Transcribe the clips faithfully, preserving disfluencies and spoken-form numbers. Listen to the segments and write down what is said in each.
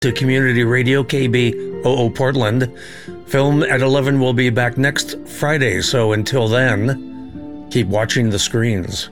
To Community Radio K B O O Portland. Film at eleven will be back next Friday, so until then, keep watching the screens.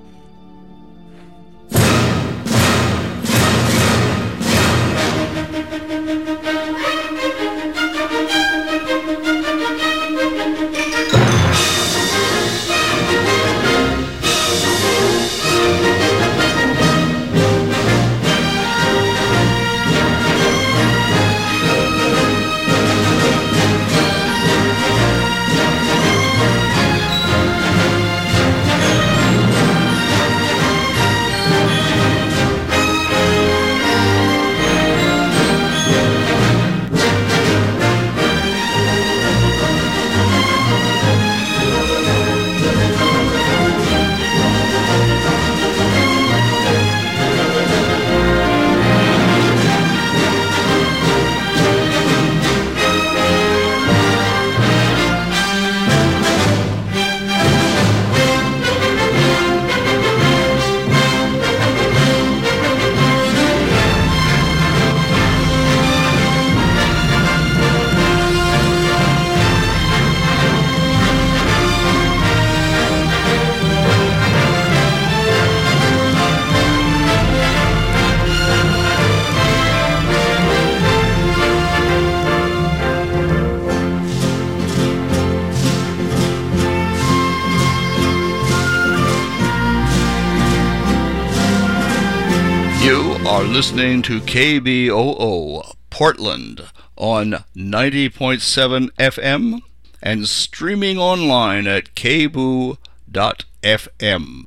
Listening to K B O O Portland on ninety point seven F M and streaming online at k b o o dot f m.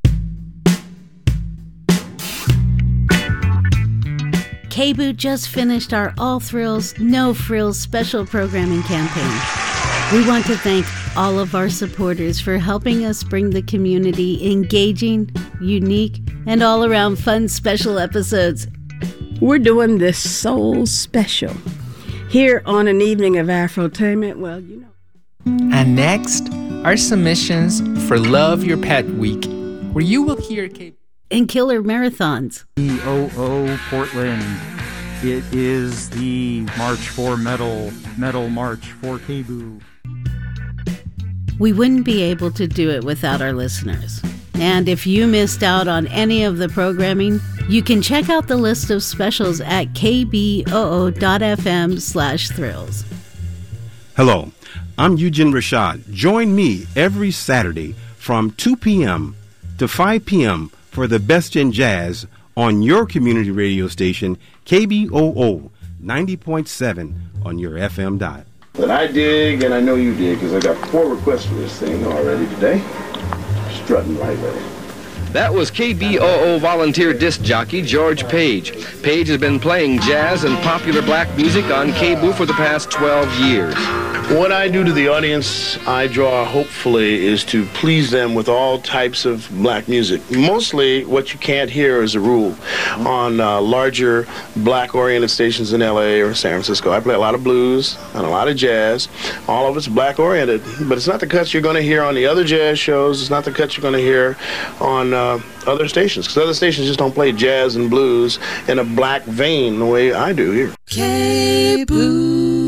K B O O just finished our All Thrills, No Frills special programming campaign. We want to thank all of our supporters for helping us bring the community engaging, unique, and all-around fun special episodes. We're doing this so special here on an evening of Afrotainment. Well, you know. And next, our submissions for Love Your Pet Week, where you will hear K- and Killer Marathons. K B O O Portland. It is the March for Metal, Metal March for K B O O. We wouldn't be able to do it without our listeners. And if you missed out on any of the programming, you can check out the list of specials at k b o o dot f m slash thrills. Hello, I'm Eugene Rashad. Join me every Saturday from two p.m. to five p.m. for the best in jazz on your community radio station, K B O O ninety point seven on your F M dot. That I dig, and I know you dig, because I got four requests for this thing already today. Strutting right with it. That was K B O O volunteer disc jockey George Page. Page has been playing jazz and popular black music on K B O O for the past twelve years. What I do to the audience, I draw, hopefully, is to please them with all types of black music. Mostly what you can't hear as a rule on uh, larger black-oriented stations in L A or San Francisco. I play a lot of blues and a lot of jazz. All of it's black-oriented, but it's not the cuts you're going to hear on the other jazz shows. It's not the cuts you're going to hear on uh, other stations, because other stations just don't play jazz and blues in a black vein the way I do here. K B O O.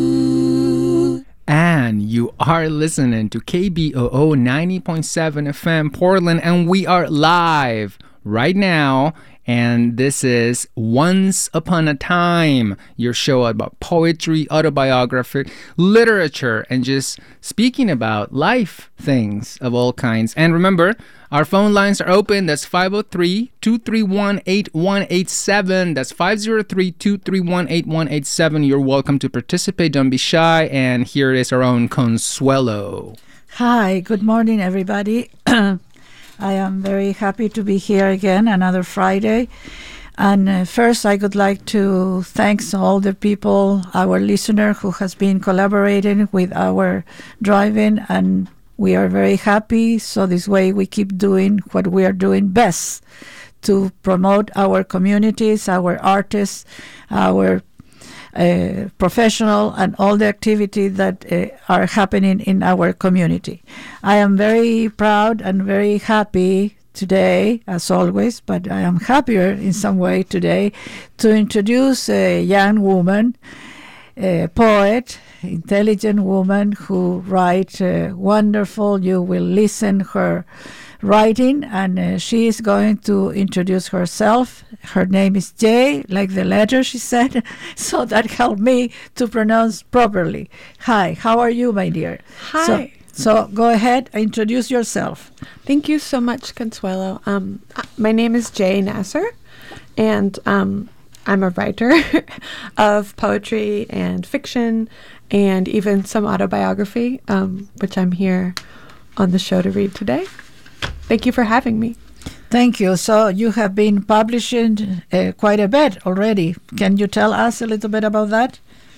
And you are listening to K B O O ninety point seven F M Portland, and we are live right now. And this is Once Upon a Time, your show about poetry, autobiography, literature, and just speaking about life things of all kinds. And remember, our phone lines are open. That's five oh three, two three one, eight one eight seven. That's five oh three, two three one, eight one eight seven. You're welcome to participate. Don't be shy. And here is our own Consuelo. Hi, good morning, everybody. I am very happy to be here again, another Friday. And uh, first, I would like to thank all the people, our listener who has been collaborating with our driving, and we are very happy. So this way we keep doing what we are doing best to promote our communities, our artists, our uh, professional, and all the activities that uh, are happening in our community. I am very proud and very happy today, as always, but I am happier in some way today to introduce a young woman, a poet, intelligent woman who writes uh, wonderful. You will listen her writing, and uh, she is going to introduce herself. Her name is Jay, like the letter she said, so that helped me to pronounce properly. Hi, how are you, my dear? Hi. So, so go ahead, introduce yourself. Thank you so much, Consuelo. Um, my name is Jay Nasser, and um, I'm a writer of poetry and fiction and even some autobiography, um, which I'm here on the show to read today. Thank you for having me. Thank you. So you have been publishing uh, quite a bit already. Can you tell us a little bit about that?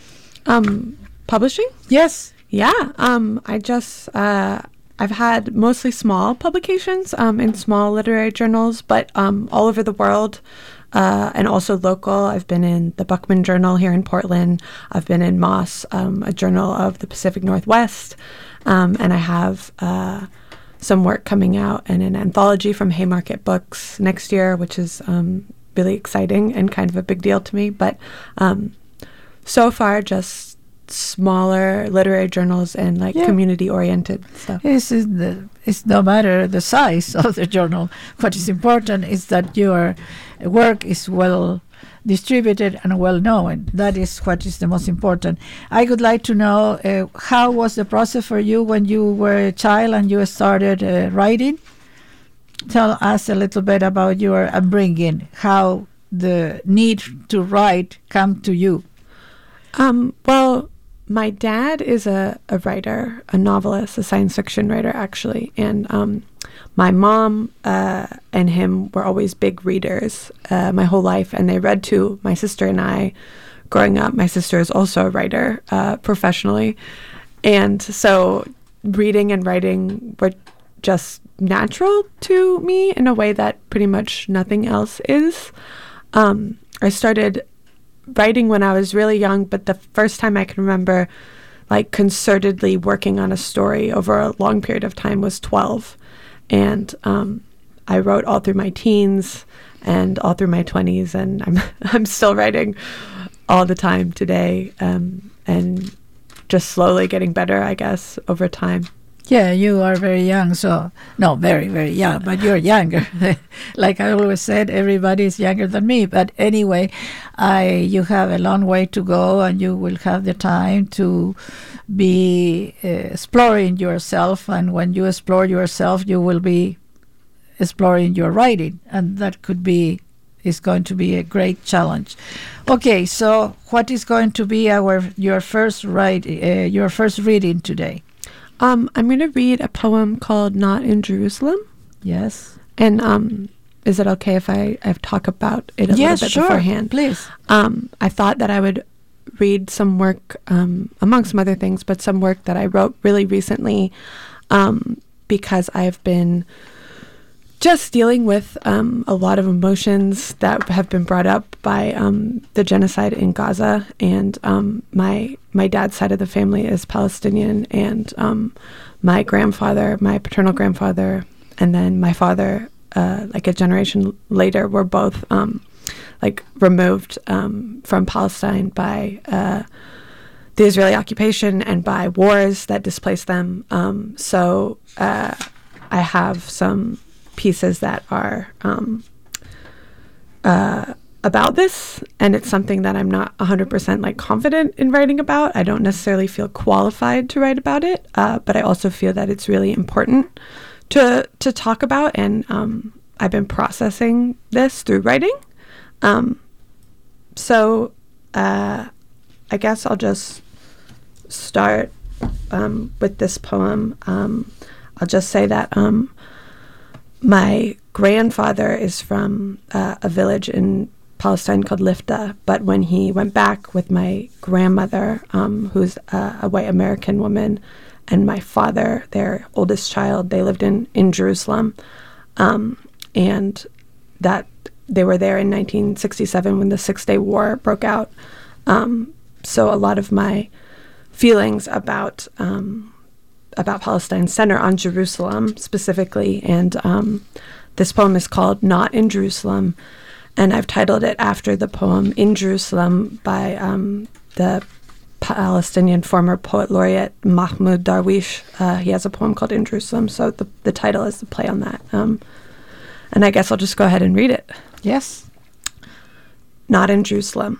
Um, publishing? Yes. Yeah. Um, I just, uh, I've had mostly small publications um, in small literary journals, but um, all over the world. Uh, and also local. I've been in the Buckman Journal here in Portland. I've been in Moss, um, a journal of the Pacific Northwest. Um, and I have uh, some work coming out in an anthology from Haymarket Books next year, which is um, really exciting and kind of a big deal to me. But um, so far, just smaller literary journals and like Yeah. community-oriented stuff. It's, the, it's no matter the size of the journal. What is important is that your work is well distributed and well known. That is what is the most important. I would like to know uh, how was the process for you when you were a child and you started uh, writing? Tell us a little bit about your upbringing, how the need to write come to you. Um, well, my dad is a, a writer, a novelist, a science fiction writer, actually. And um, my mom uh, and him were always big readers uh, my whole life. And they read to my sister and I growing up. My sister is also a writer uh, professionally. And so reading and writing were just natural to me in a way that pretty much nothing else is. Um, I started writing when I was really young, but the first time I can remember like concertedly working on a story over a long period of time was twelve. And um, I wrote all through my teens and all through my twenties, and I'm I'm still writing all the time today, um, and just slowly getting better, I guess, over time. Yeah, you are very young, so, no, very, very young, but you're younger. Like I always said, everybody is younger than me. But anyway, I you have a long way to go, and you will have the time to be uh, exploring yourself. And when you explore yourself, you will be exploring your writing, and that could be, is going to be a great challenge. Okay, so what is going to be our your first write, uh, your first reading today? Um, I'm going to read a poem called Not in Jerusalem. Yes. And um, is it okay if I, I talk about it a yes, little bit sure. beforehand? Please. Um, I thought that I would read some work, um, among some other things, but some work that I wrote really recently um, because I've been just dealing with um, a lot of emotions that have been brought up by um, the genocide in Gaza. And um, my my dad's side of the family is Palestinian, and um, my grandfather, my paternal grandfather, and then my father, uh, like a generation later, were both um, like removed um, from Palestine by uh, the Israeli occupation and by wars that displaced them. Um, so uh, I have some pieces that are um, uh, about this, and it's something that I'm not one hundred percent like confident in writing about. I don't necessarily feel qualified to write about it, uh, but I also feel that it's really important to to talk about, and um, I've been processing this through writing. Um, so uh, I guess I'll just start um, with this poem. Um, I'll just say that um, my grandfather is from uh, a village in Palestine called Lifta, but when he went back with my grandmother, um, who's uh, a white American woman, and my father, their oldest child, they lived in, in Jerusalem, um, and that they were there in nineteen sixty-seven when the Six-Day War broke out. Um, so a lot of my feelings about um, about Palestine center on Jerusalem specifically, and um, This poem is called Not in Jerusalem, and I've titled it after the poem In Jerusalem by um, the Palestinian former poet laureate Mahmoud Darwish. Uh, he has a poem called In Jerusalem, so the, the title is the play on that. Um, and I guess I'll just go ahead and read it. Yes. Not in Jerusalem.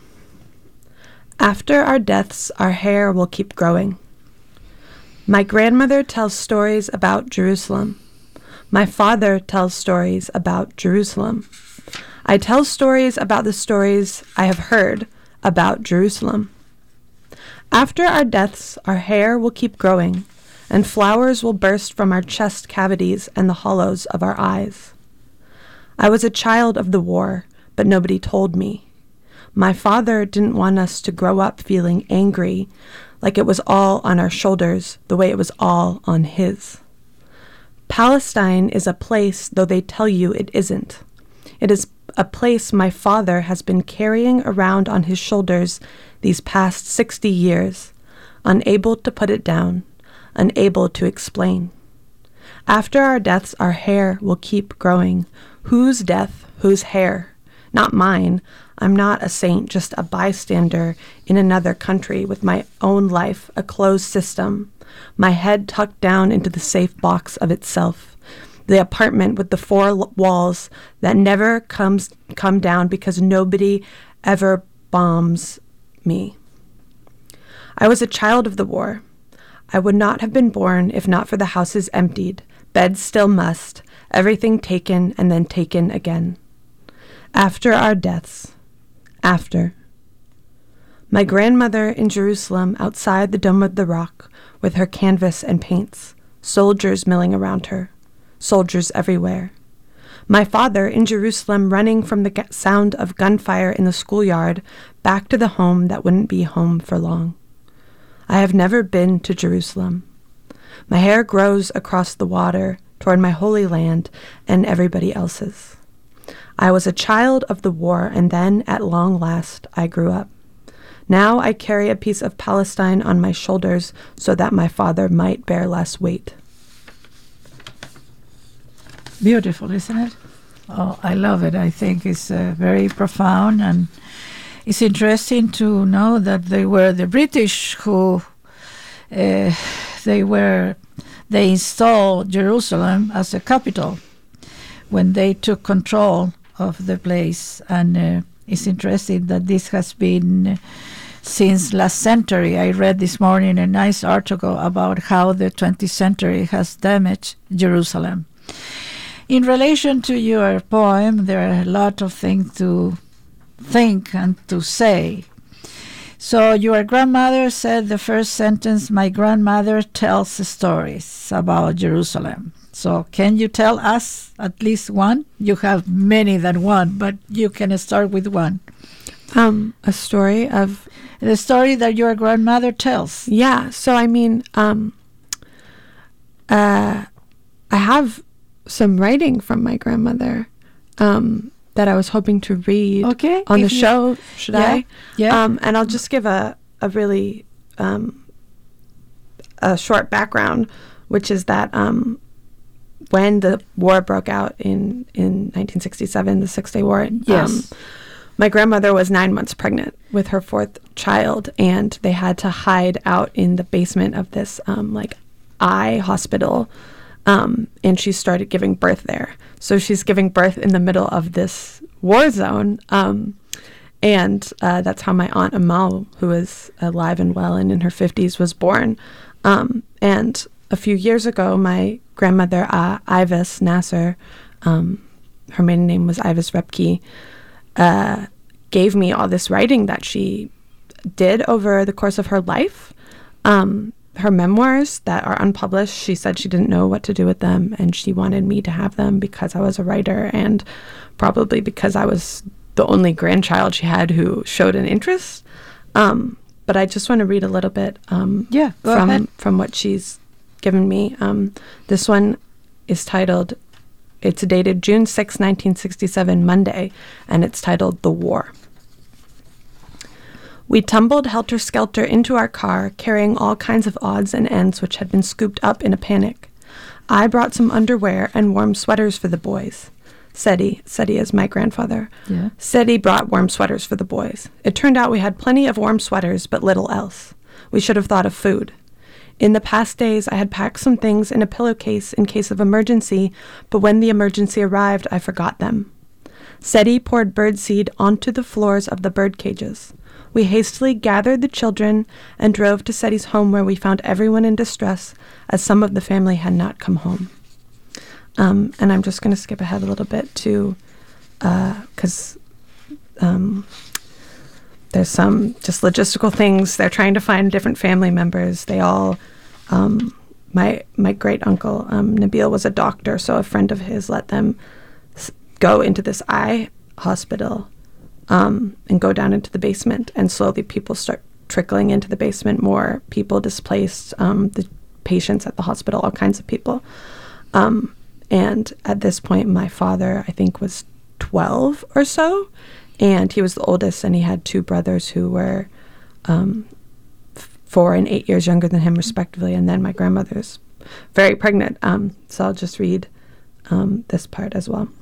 After our deaths, our hair will keep growing. My grandmother tells stories about Jerusalem. My father tells stories about Jerusalem. I tell stories about the stories I have heard about Jerusalem. After our deaths, our hair will keep growing, and flowers will burst from our chest cavities and the hollows of our eyes. I was a child of the war, but nobody told me. My father didn't want us to grow up feeling angry, like it was all on our shoulders, the way it was all on his. Palestine is a place, though they tell you it isn't. It is a place my father has been carrying around on his shoulders these past sixty years, unable to put it down, unable to explain. After our deaths, our hair will keep growing. Whose death, whose hair? Not mine. I'm not a saint, just a bystander in another country with my own life, a closed system, my head tucked down into the safe box of itself, the apartment with the four l- walls that never comes come down because nobody ever bombs me. I was a child of the war. I would not have been born if not for the houses emptied, beds still must, everything taken and then taken again. After our deaths. After. My grandmother in Jerusalem outside the Dome of the Rock with her canvas and paints, soldiers milling around her, soldiers everywhere. My father in Jerusalem running from the g- sound of gunfire in the schoolyard back to the home that wouldn't be home for long. I have never been to Jerusalem. My hair grows across the water toward my holy land and everybody else's. I was a child of the war, and then, at long last, I grew up. Now I carry a piece of Palestine on my shoulders so that my father might bear less weight. Beautiful, isn't it? Oh, I love it. I think it's uh, very profound, and it's interesting to know that they were the British who uh, they were they installed Jerusalem as a capital when they took control of the place, and uh, it's interesting that this has been uh, since last century. I read this morning a nice article about how the twentieth century has damaged Jerusalem. In relation to your poem, there are a lot of things to think and to say. So your grandmother said the first sentence, my grandmother tells stories about Jerusalem. So can you tell us at least one? You have many than one, but you can start with one. Um, a story of... The story that your grandmother tells. Yeah, so I mean, um, uh, I have some writing from my grandmother um, that I was hoping to read okay, on the you, show. Should yeah, I? Yeah. Um, and I'll just give a, a really um, a short background, which is that um, when the war broke out in, in nineteen sixty-seven, the Six-Day War, yes. um, my grandmother was nine months pregnant with her fourth child, and they had to hide out in the basement of this um, like eye hospital, um, and she started giving birth there. So she's giving birth in the middle of this war zone, um, and uh, that's how my Aunt Amal, who is alive and well and in her fifties, was born. Um, and a few years ago, my grandmother, uh, Ivis Nasser, um, her maiden name was Ivis Repke, uh, gave me all this writing that she did over the course of her life. Um, her memoirs that are unpublished, she said she didn't know what to do with them, and she wanted me to have them because I was a writer and probably because I was the only grandchild she had who showed an interest. Um, but I just want to read a little bit um, yeah, go from, ahead. from what she's given me. Um, this one is titled, it's dated June sixth, nineteen sixty-seven, Monday, and it's titled The War. We tumbled helter-skelter into our car, carrying all kinds of odds and ends which had been scooped up in a panic. I brought some underwear and warm sweaters for the boys. Seti, Seti is my grandfather. Yeah. Seti brought warm sweaters for the boys. It turned out we had plenty of warm sweaters, but little else. We should have thought of food. In the past days, I had packed some things in a pillowcase in case of emergency, but when the emergency arrived, I forgot them. Seti poured birdseed onto the floors of the bird cages. We hastily gathered the children and drove to Seti's home, where we found everyone in distress, as some of the family had not come home. Um, and I'm just going to skip ahead a little bit to, because uh, um, there's some just logistical things. They're trying to find different family members. They all, um, my my great uncle um, Nabil was a doctor, so a friend of his let them s- go into this eye hospital um, and go down into the basement. And slowly people start trickling into the basement. More people displaced, um, the patients at the hospital, all kinds of people. Um, And at this point, my father, I think, was twelve or so, and he was the oldest, and he had two brothers who were um, f- four and eight years younger than him, respectively, and then my grandmother's very pregnant. Um, so I'll just read um, this part as well.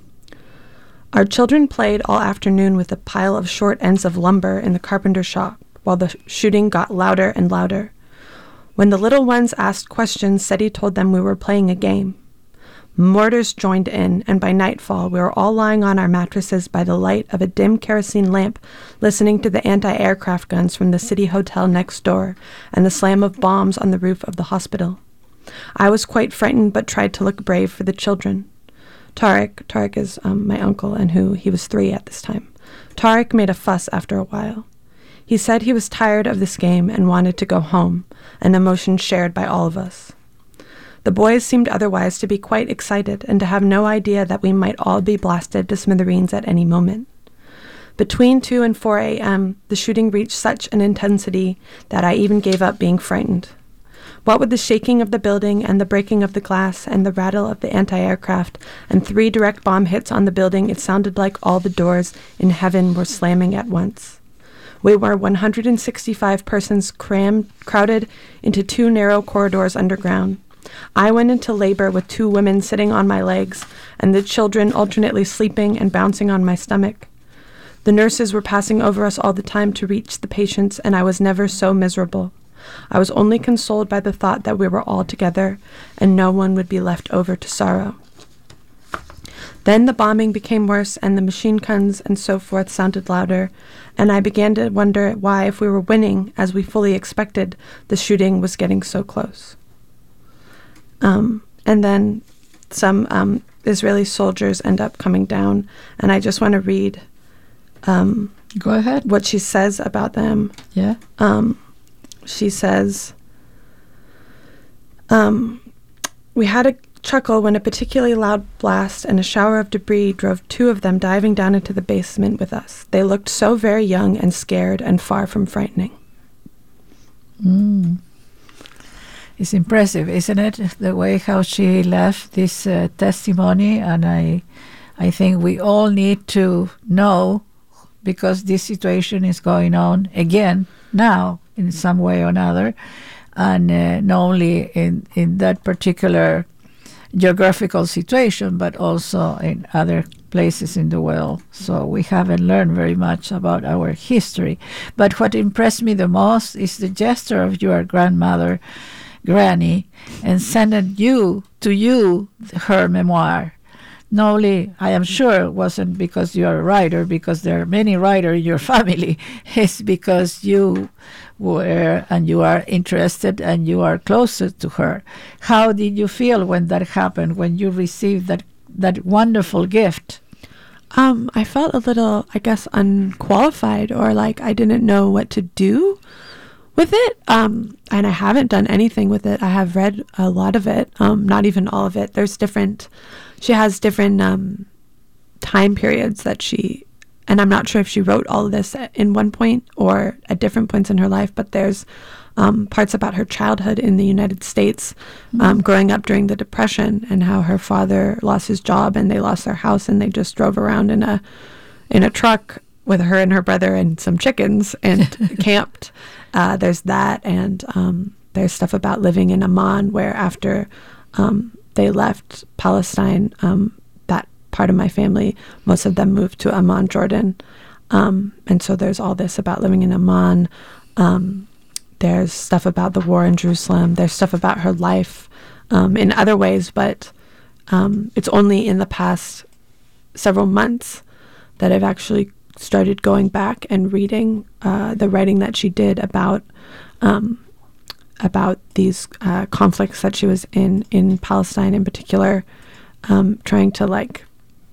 Our children played all afternoon with a pile of short ends of lumber in the carpenter shop, while the shooting got louder and louder. When the little ones asked questions, Seti told them we were playing a game. Mortars joined in, and by nightfall we were all lying on our mattresses by the light of a dim kerosene lamp, listening to the anti-aircraft guns from the city hotel next door and the slam of bombs on the roof of the hospital. I was quite frightened, but tried to look brave for the children. Tariq, Tariq is um, my uncle, and who he was three at this time. Tariq made a fuss after a while. He said he was tired of this game and wanted to go home, an emotion shared by all of us. The boys seemed otherwise to be quite excited and to have no idea that we might all be blasted to smithereens at any moment. Between two and four a.m., the shooting reached such an intensity that I even gave up being frightened. What with the shaking of the building and the breaking of the glass and the rattle of the anti-aircraft and three direct bomb hits on the building, it sounded like all the doors in heaven were slamming at once. We were one hundred sixty-five persons crammed, crowded into two narrow corridors underground. I went into labor with two women sitting on my legs and the children alternately sleeping and bouncing on my stomach. The nurses were passing over us all the time to reach the patients, and I was never so miserable. I was only consoled by the thought that we were all together and no one would be left over to sorrow. Then the bombing became worse and the machine guns and so forth sounded louder, and I began to wonder why, if we were winning, as we fully expected, the shooting was getting so close. Um, and then some um, Israeli soldiers end up coming down, and I just want to read um, Go ahead. what she says about them. Yeah. Um, she says, um, we had a chuckle when a particularly loud blast and a shower of debris drove two of them diving down into the basement with us. They looked so very young and scared and far from frightening. Mm. It's impressive, isn't it? The way how she left this uh, testimony, and I, I think we all need to know, because this situation is going on again now in some way or another, and uh, not only in, in that particular geographical situation, but also in other places in the world. So we haven't learned very much about our history. But what impressed me the most is the gesture of your grandmother, Granny, and sending you to you her memoir. Not only, I am sure, it wasn't because you are a writer, because there are many writers in your family. It's because you were and you are interested and you are closer to her. How did you feel when that happened, when you received that that wonderful gift? Um, I felt a little, I guess, unqualified, or like I didn't know what to do with it. Um, and I haven't done anything with it. I have read a lot of it, um, not even all of it. There's different, she has different um, time periods that she, and I'm not sure if she wrote all of this in one point or at different points in her life, but there's um, parts about her childhood in the United States, um, growing up during the Depression, and how her father lost his job and they lost their house and they just drove around in a in a truck with her and her brother and some chickens and camped. Uh, there's that, and um, there's stuff about living in Amman, where after um, they left Palestine, um, that part of my family, most of them moved to Amman, Jordan. Um, and so there's all this about living in Amman. Um, there's stuff about the war in Jerusalem. There's stuff about her life um, in other ways, but um, it's only in the past several months that I've actually started going back and reading uh, the writing that she did about um, about these uh, conflicts that she was in, in Palestine in particular, um, trying to like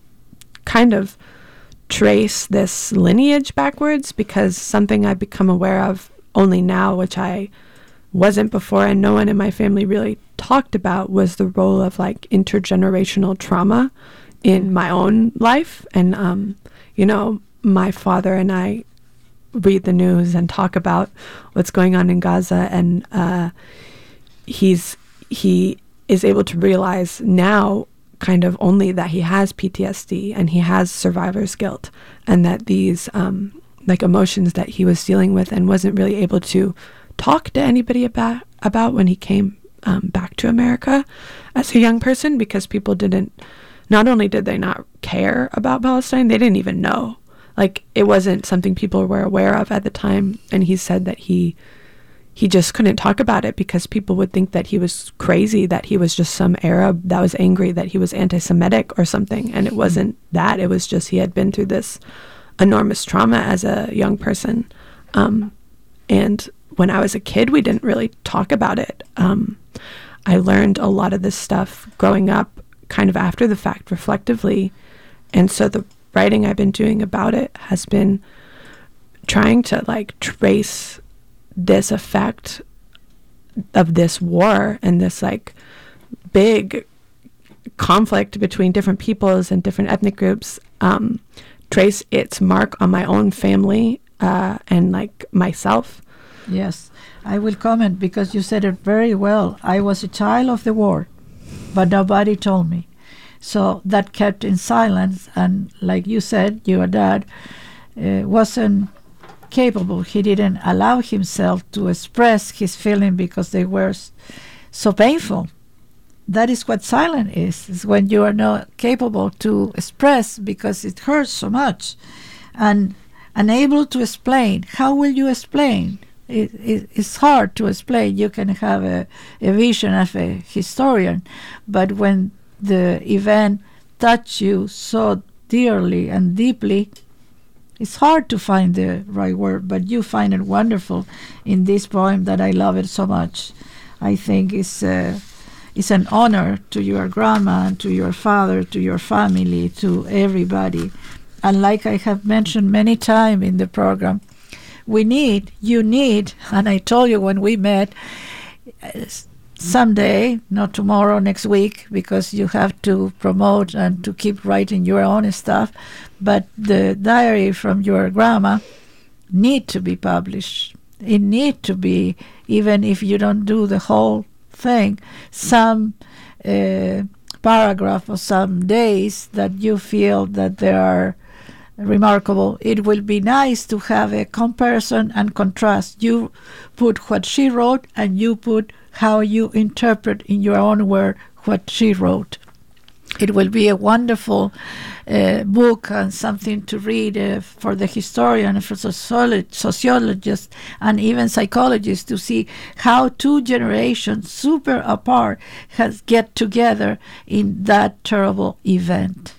kind of trace this lineage backwards, because something I've become aware of only now, which I wasn't before and no one in my family really talked about, was the role of like intergenerational trauma in my own life. And, um, you know, my father and I read the news and talk about what's going on in Gaza, and uh, he's he is able to realize now kind of only that he has P T S D and he has survivor's guilt, and that these um, like emotions that he was dealing with and wasn't really able to talk to anybody about about when he came um, back to America as a young person, because people didn't, not only did they not care about Palestine, they didn't even know. Like, it wasn't something people were aware of at the time. And he said that he he just couldn't talk about it because people would think that he was crazy, that he was just some Arab that was angry, that he was anti-Semitic or something. And it wasn't that. It was just he had been through this enormous trauma as a young person. Um, and when I was a kid, we didn't really talk about it. Um, I learned a lot of this stuff growing up kind of after the fact, reflectively. And so the writing I've been doing about it has been trying to like trace this effect of this war and this like big conflict between different peoples and different ethnic groups, um, trace its mark on my own family uh, and like myself. Yes, I will comment because you said it very well. I was a child of the war, but nobody told me. So that kept in silence, and like you said, your dad uh, wasn't capable. He didn't allow himself to express his feeling because they were s- so painful. That is what silence is, is when you are not capable to express because it hurts so much. And unable to explain. How will you explain? It, it, it's hard to explain. You can have a, a vision of a historian, but when the event touch you so dearly and deeply, it's hard to find the right word, but you find it wonderful in this poem that I love it so much. I think it's, uh, it's an honor to your grandma and to your father, to your family, to everybody. And like I have mentioned many times in the program, we need, you need, and I told you when we met, uh, someday, not tomorrow, next week, because you have to promote and to keep writing your own stuff, but the diary from your grandma need to be published. It need to be, even if you don't do the whole thing, some uh, paragraph or some days that you feel that they are remarkable. It will be nice to have a comparison and contrast. You put what she wrote and you put how you interpret in your own word what she wrote. It will be a wonderful uh, book and something to read uh, for the historian, for sociolo- sociologists, and even psychologists to see how two generations super apart has get together in that terrible event.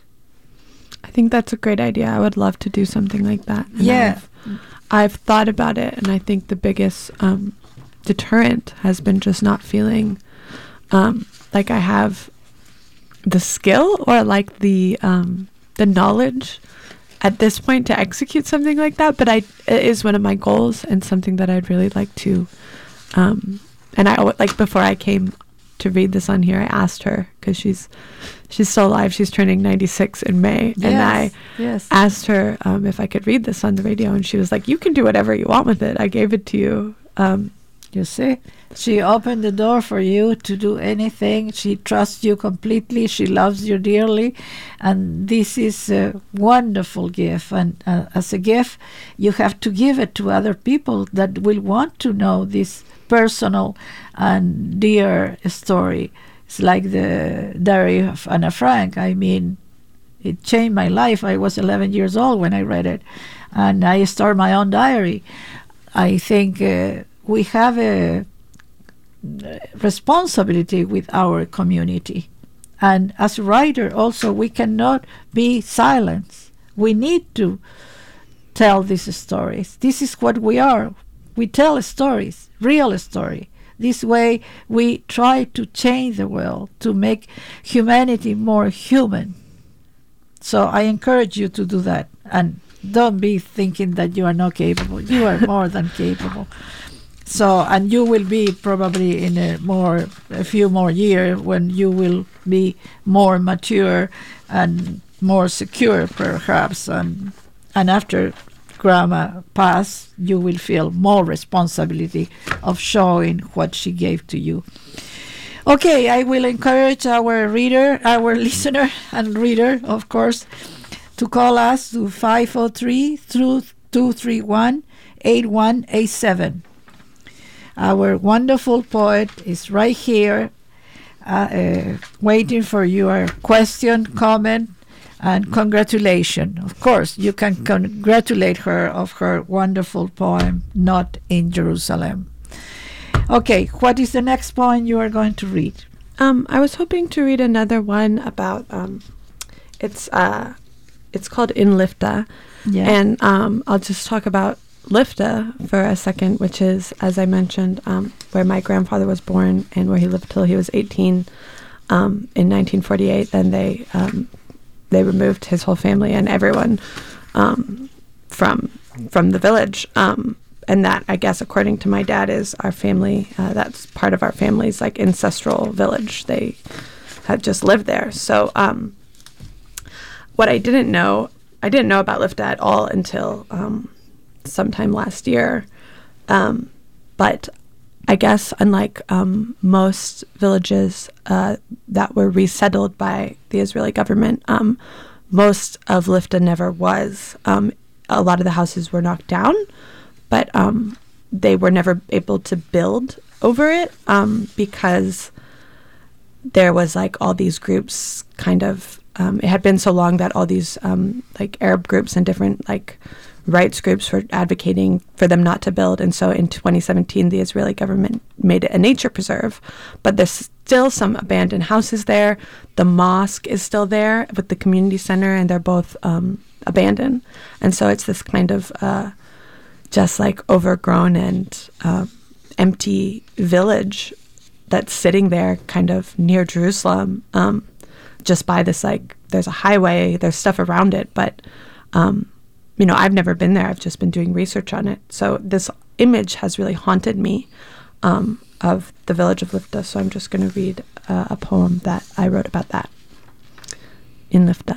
I think that's a great idea. I would love to do something like that. And yeah. I've, I've thought about it, and I think the biggest um, deterrent has been just not feeling um, like I have the skill or like the um, the knowledge at this point to execute something like that. But I, it is one of my goals and something that I'd really like to. Um, and I like before I came to read this on here, I asked her, because she's she's still alive. She's turning ninety-six in May, yes, and I yes. asked her um, if I could read this on the radio, and she was like, "You can do whatever you want with it. I gave it to you." Um, You see, she opened the door for you to do anything. She trusts you completely. She loves you dearly. And this is a wonderful gift. And uh, as a gift, you have to give it to other people that will want to know this personal and dear story. It's like the diary of Anna Frank. I mean, It changed my life. I was eleven years old when I read it, and I started my own diary. I think uh, we have a responsibility with our community. And as a writer also, we cannot be silent. We need to tell these stories. This is what we are. We tell stories, real story. This way we try to change the world, to make humanity more human. So I encourage you to do that. And don't be thinking that you are not capable. You are more than capable. So, and you will be probably in a more, a few more years when you will be more mature and more secure, perhaps. And and after Grandma pass, you will feel more responsibility of showing what she gave to you. Okay, I will encourage our reader, our listener and reader, of course, to call us to five oh three, two three one, eight one eight seven. Our wonderful poet is right here, uh, uh, waiting for your question, comment, and congratulation. Of course, you can congratulate her of her wonderful poem, Not in Jerusalem. Okay, what is the next poem you are going to read? Um, I was hoping to read another one about, um, it's uh, it's called In Lifta. Yeah. And um, I'll just talk about Lifta for a second, which is, as I mentioned, um, where my grandfather was born and where he lived till he was eighteen um, in nineteen forty-eight. And they um, they removed his whole family and everyone um, from from the village. Um, and that, I guess, according to my dad, is our family. Uh, that's part of our family's like ancestral village. They had just lived there. So um, what I didn't know, I didn't know about Lifta at all until um, sometime last year. Um, but I guess unlike um, most villages uh, that were resettled by the Israeli government, um, most of Lifta never was. Um, a lot of the houses were knocked down, but um, they were never able to build over it um, because there was like all these groups kind of, um, it had been so long that all these um, like Arab groups and different like rights groups were advocating for them not to build. And so in twenty seventeen, the Israeli government made it a nature preserve, but there's still some abandoned houses there. The mosque is still there with the community center, and they're both um, abandoned. And so it's this kind of uh, just like overgrown and uh, empty village that's sitting there kind of near Jerusalem, um, just by this, like, there's a highway, there's stuff around it, but um, you know, I've never been there. I've just been doing research on it. So this image has really haunted me um, of the village of Lifta. So I'm just going to read uh, a poem that I wrote about that in Lifta.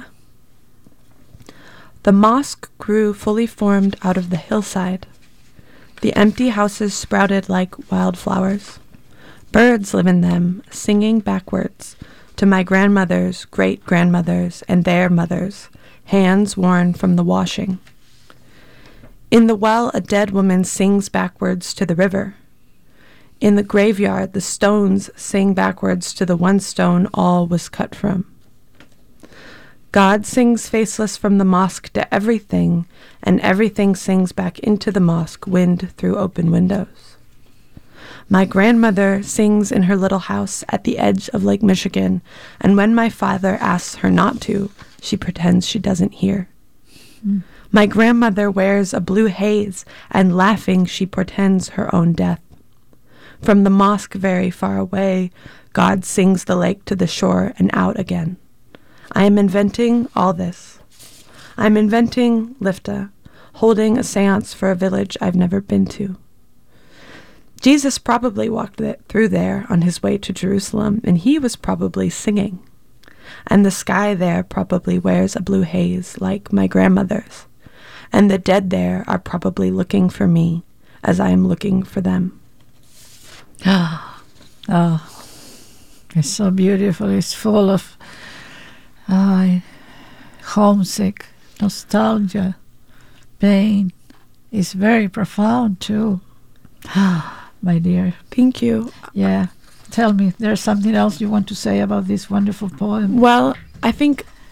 The mosque grew fully formed out of the hillside. The empty houses sprouted like wildflowers. Birds live in them, singing backwards to my grandmother's great-grandmothers and their mothers, hands worn from the washing. In the well, a dead woman sings backwards to the river. In the graveyard, the stones sing backwards to the one stone all was cut from. God sings faceless from the mosque to everything, and everything sings back into the mosque, wind through open windows. My grandmother sings in her little house at the edge of Lake Michigan, and when my father asks her not to, she pretends she doesn't hear. Mm. My grandmother wears a blue haze, and laughing she portends her own death. From the mosque very far away, God sings the lake to the shore and out again. I am inventing all this. I am inventing Lifta, holding a seance for a village I've never been to. Jesus probably walked th- through there on his way to Jerusalem, and he was probably singing. And the sky there probably wears a blue haze like my grandmother's. And the dead there are probably looking for me as I am looking for them. Ah, oh, it's so beautiful. It's full of uh, homesick, nostalgia, pain. It's very profound too. Ah, my dear. Thank you. Yeah. Tell me, there's something else you want to say about this wonderful poem? Well, I think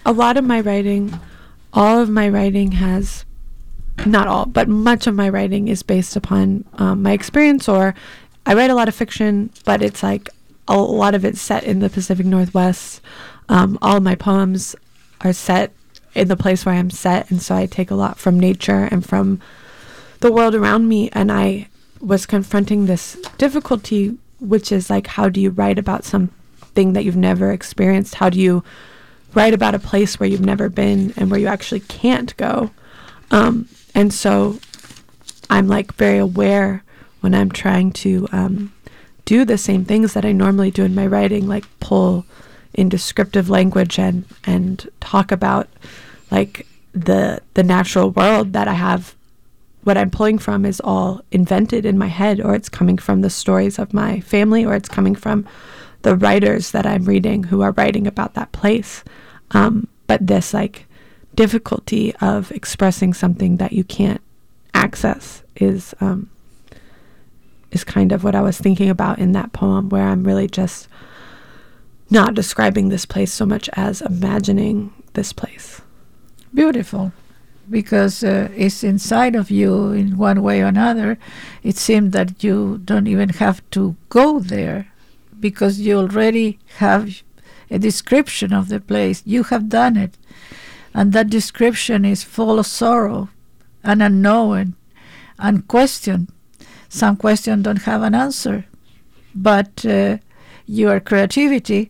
a lot of my writing, all of my writing has, not all, but much of my writing is based upon um, my experience, or I write a lot of fiction, but it's like a lot of it's set in the Pacific Northwest. Um, all of my poems are set in the place where I'm set, and so I take a lot from nature and from the world around me, and I was confronting this difficulty, which is like, how do you write about something that you've never experienced? How do you write about a place where you've never been and where you actually can't go? Um, and so I'm like very aware when I'm trying to um, do the same things that I normally do in my writing, like pull in descriptive language and, and talk about like the the natural world that I have. What I'm pulling from is all invented in my head, or it's coming from the stories of my family, or it's coming from the writers that I'm reading who are writing about that place. Um, but this like difficulty of expressing something that you can't access is um, is kind of what I was thinking about in that poem, where I'm really just not describing this place so much as imagining this place. Beautiful. Because uh, it's inside of you in one way or another. It seems that you don't even have to go there, because you already have a description of the place. You have done it. And that description is full of sorrow and unknown and question. Some questions don't have an answer. But uh, your creativity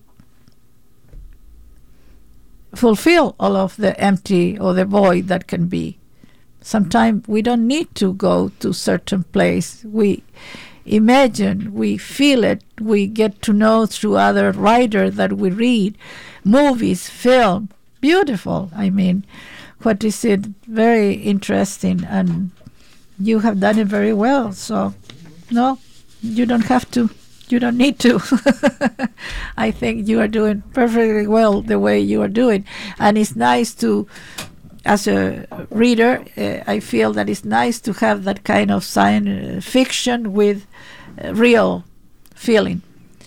fulfill all of the empty or the void that can be. Sometimes we don't need to go to certain place. We imagine, we feel it, we get to know through other writers that we read, movies, film. Beautiful. I mean, what is it? Very interesting, and you have done it very well. So, no, you don't have to. You don't need to. I think you are doing perfectly well the way you are doing. And it's nice to, as a reader, uh, I feel that it's nice to have that kind of science fiction with uh, real feeling.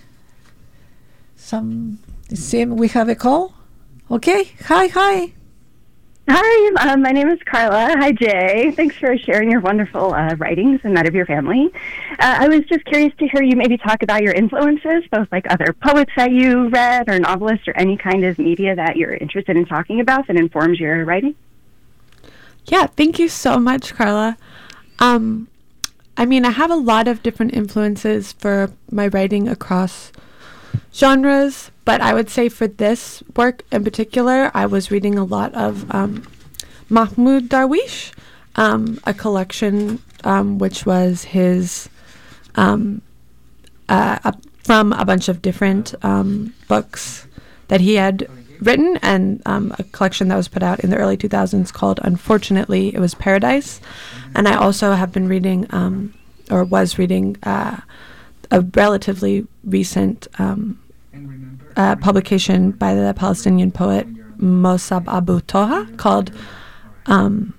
Some, it seems we have a call. Okay. Hi, hi. Hi, um, my name is Carla. Hi, Jay. Thanks for sharing your wonderful uh, writings and that of your family. Uh, I was just curious to hear you maybe talk about your influences, both like other poets that you read or novelists or any kind of media that you're interested in talking about that informs your writing. Yeah, thank you so much, Carla. Um, I mean, I have a lot of different influences for my writing across genres, but I would say for this work in particular, I was reading a lot of um, Mahmoud Darwish, um, a collection um, which was his um, uh, uh, from a bunch of different um, books that he had written, and um, a collection that was put out in the early two thousands called Unfortunately It Was Paradise. And I also have been reading, um, or was reading, uh, a relatively recent um, uh, publication by the Palestinian poet Mossab Abu Toha called um,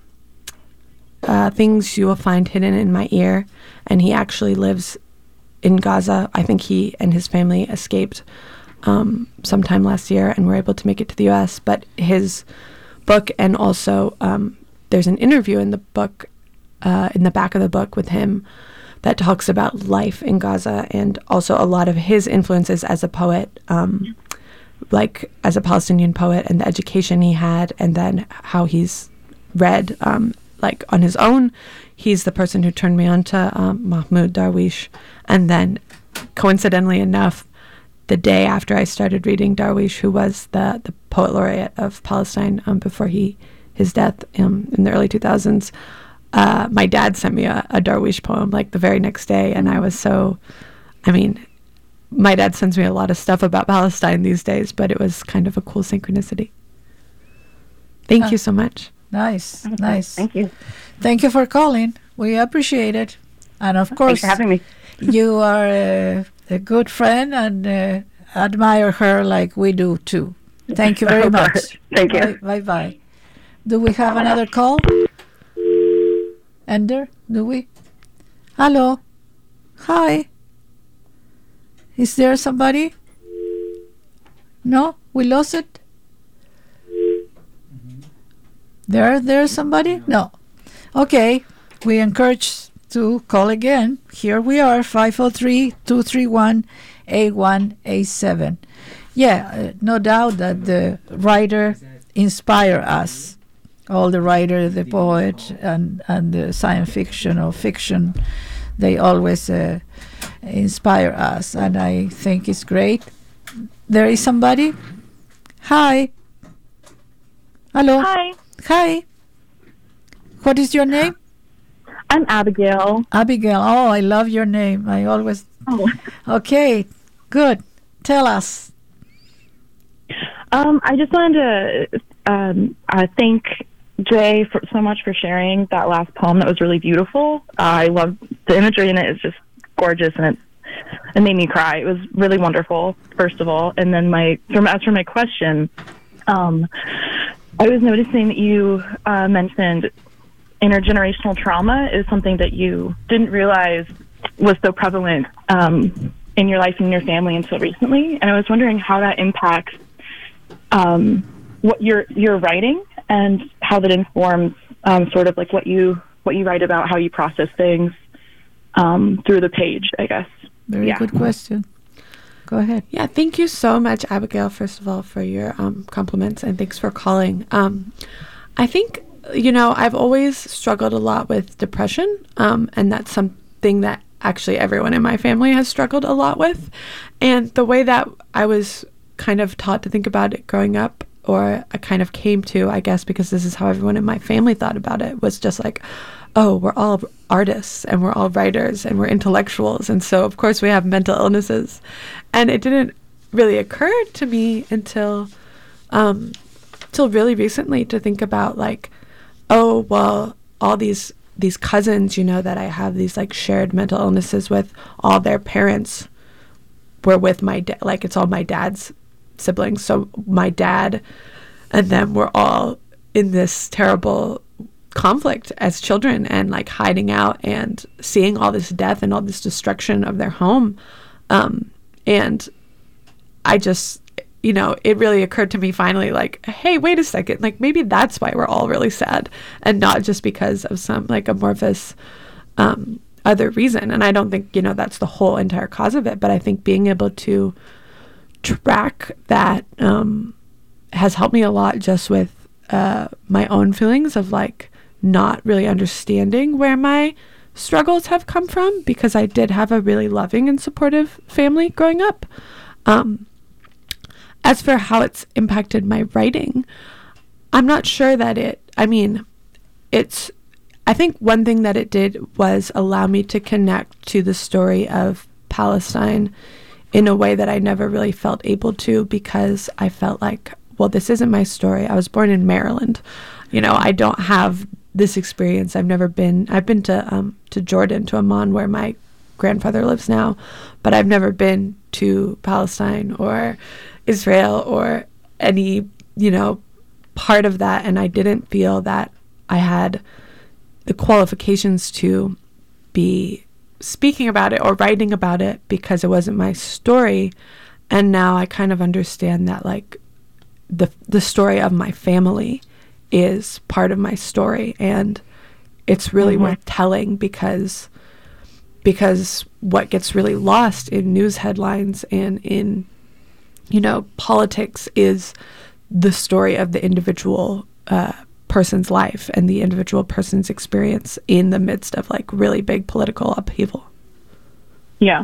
uh, Things You Will Find Hidden in My Ear. And he actually lives in Gaza. I think he and his family escaped um, sometime last year and were able to make it to the U S. But his book, and also um, there's an interview in the book, uh, in the back of the book with him, that talks about life in Gaza, and also a lot of his influences as a poet, um, like as a Palestinian poet, and the education he had, and then how he's read, um, like on his own. He's the person who turned me on to um, Mahmoud Darwish. And then, coincidentally enough, the day after I started reading Darwish, who was the, the poet laureate of Palestine um, before he his death um, in the early two thousands, Uh, my dad sent me a, a Darwish poem like the very next day, and I was so, I mean, my dad sends me a lot of stuff about Palestine these days, but it was kind of a cool synchronicity. Thank uh, you so much. Nice, okay. nice. Thank you. Thank you for calling. We appreciate it. And of course, thanks for having me. You are a, a good friend, and uh, admire her like we do too. Thank you very much. Thank you. Bye, bye bye. Do we have another call? Ender, do we? Hello. Hi. Is there somebody? No? We lost it? There, there's somebody? No. Okay. We encourage to call again. Here we are, five oh three, two three one, eight one eight seven. Yeah, uh, no doubt that the writer inspire us. All the writer, the poet, and, and the science fiction or fiction, they always uh, inspire us. And I think it's great. There is somebody? Hi. Hello. Hi. Hi. What is your name? I'm Abigail. Abigail. Oh, I love your name. I always. Oh. Okay. Good. Tell us. Um, I just wanted to um, uh, thank Jay for, so much for sharing that last poem. That was really beautiful. Uh, I love the imagery in it. Is just gorgeous, and it it made me cry. It was really wonderful. First of all, and then my from as for my question, um, I was noticing that you uh, mentioned intergenerational trauma is something that you didn't realize was so prevalent um, in your life and in your family until recently. And I was wondering how that impacts um, what you're you're writing and how that informs um, sort of like what you what you write about, how you process things um, through the page, I guess. Very yeah. good question. Go ahead. Yeah, thank you so much, Abigail, first of all, for your um, compliments, and thanks for calling. Um, I think, you know, I've always struggled a lot with depression, um, and that's something that actually everyone in my family has struggled a lot with. And the way that I was kind of taught to think about it growing up, or I kind of came to, I guess, because this is how everyone in my family thought about it, was just like, oh, we're all artists and we're all writers and we're intellectuals. And so, of course, we have mental illnesses. And it didn't really occur to me until, um, until really recently to think about like, oh, well, all these these cousins, you know, that I have these like shared mental illnesses with, all their parents were with my dad, like it's all my dad's siblings. So my dad and them were all in this terrible conflict as children and like hiding out and seeing all this death and all this destruction of their home. Um, and I just, you know, it really occurred to me finally, like, hey, wait a second, like maybe that's why we're all really sad and not just because of some like amorphous um, other reason. And I don't think, you know, that's the whole entire cause of it, but I think being able to track that um, has helped me a lot just with uh, my own feelings of like not really understanding where my struggles have come from, because I did have a really loving and supportive family growing up. Um, as for how it's impacted my writing, I'm not sure that it, I mean, it's, I think one thing that it did was allow me to connect to the story of Palestine in a way that I never really felt able to, because I felt like, well, this isn't my story. I was born in Maryland. You know, I don't have this experience. I've never been, I've been to um, to Jordan, to Amman, where my grandfather lives now, but I've never been to Palestine or Israel or any, you know, part of that. And I didn't feel that I had the qualifications to be speaking about it or writing about it because it wasn't my story. And now I kind of understand that like the the story of my family is part of my story, and it's really mm-hmm. worth telling, because because what gets really lost in news headlines and in, you know, politics is the story of the individual uh, person's life and the individual person's experience in the midst of like really big political upheaval. Yeah.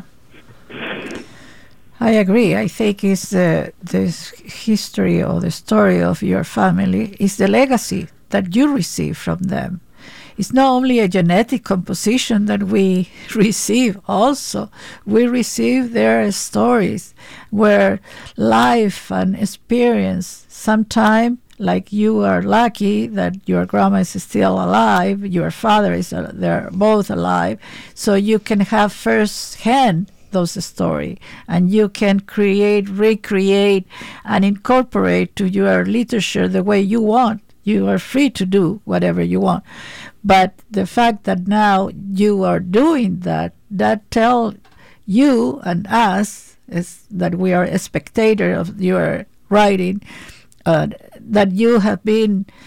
I agree. I think it's the this history or the story of your family is the legacy that you receive from them. It's not only a genetic composition that we receive, also we receive their stories where life and experience, sometime like you are lucky that your grandma is still alive, your father is, uh, they're both alive, so you can have first-hand those stories, and you can create, recreate, and incorporate to your literature the way you want. You are free to do whatever you want. But the fact that now you are doing that, that tell you and us is that we are a spectator of your writing, uh, that you have been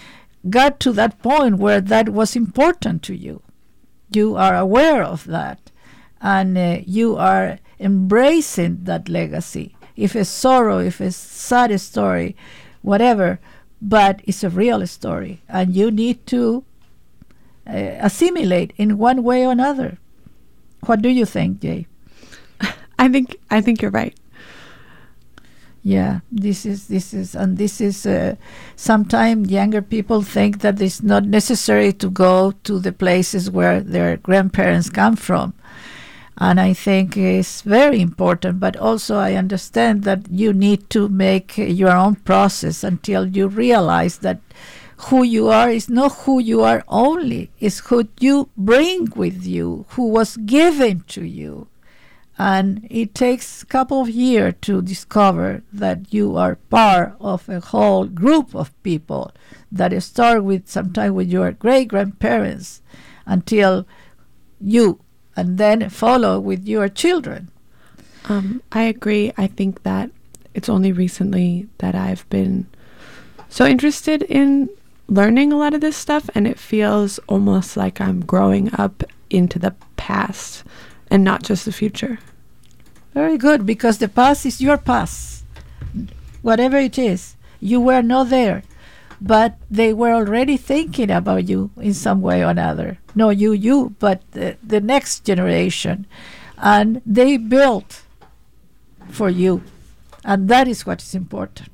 got to that point where that was important to you. You are aware of that, and uh, you are embracing that legacy. If it's sorrow, if it's sad story, whatever, but it's a real story, and you need to uh, assimilate in one way or another. What do you think, Jay? I think I think you're right. Yeah, this is this is and this is. Uh, sometimes younger people think that it's not necessary to go to the places where their grandparents come from, and I think it's very important. But also, I understand that you need to make your own process until you realize that who you are is not who you are only; it's who you bring with you, who was given to you. And it takes a couple of years to discover that you are part of a whole group of people that start with sometimes with your great-grandparents until you, and then follow with your children. Um, I agree. I think that it's only recently that I've been so interested in learning a lot of this stuff, and it feels almost like I'm growing up into the past and not just the future. Very good, because the past is your past. Whatever it is, you were not there, but they were already thinking about you in some way or another. No, you, you, but the, the next generation. And they built for you. And that is what is important.